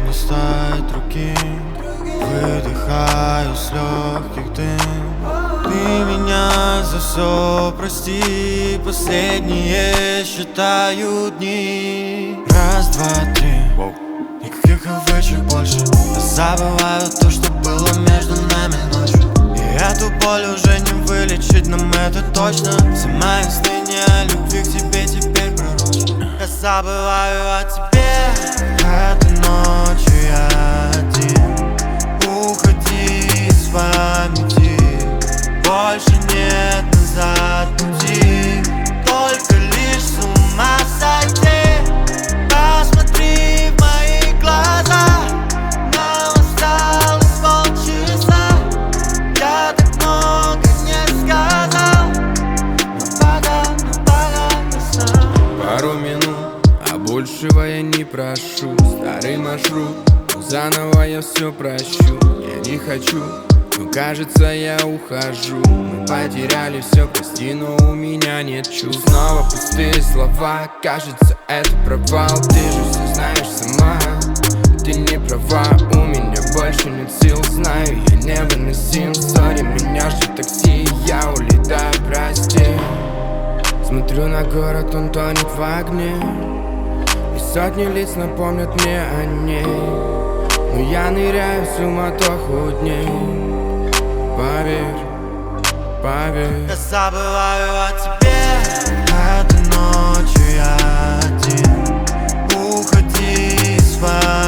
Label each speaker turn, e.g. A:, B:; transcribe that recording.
A: не стать другим. Выдыхаю с легких дым. Ты меня за все прости. Последние считаю дни. Раз, два, три. Никаких овечек больше. Я забываю то, что было между нами ночью. И эту боль уже не вылечить, нам это точно. Все мои сны не о любви к тебе теперь пророчат. Я забываю о тебе. Этой ночью я один. Уходи из памяти. Больше нет назад пути. Только лишь с ума сойти. Посмотри в мои глаза. Нам осталось полчаса. Я так много не сказал. Но пора на сам.
B: Пару минут, а большего я не прошу. Старый маршрут, но заново я все прощу. Я не хочу, но кажется я ухожу. Мы потеряли все, прости, но у меня нет чувств. Снова пустые слова, кажется это провал. Ты же все знаешь сама, ты не права. У меня больше нет сил, знаю, я невыносим. Сори, меня ждет такси, я улетаю, прости. Смотрю на город, он тонет в огне. И сотни лиц напомнят мне о ней. Но я ныряю в суматоху дней. Поверь, поверь.
A: Я забываю о тебе. Этой ночью я один. Уходи из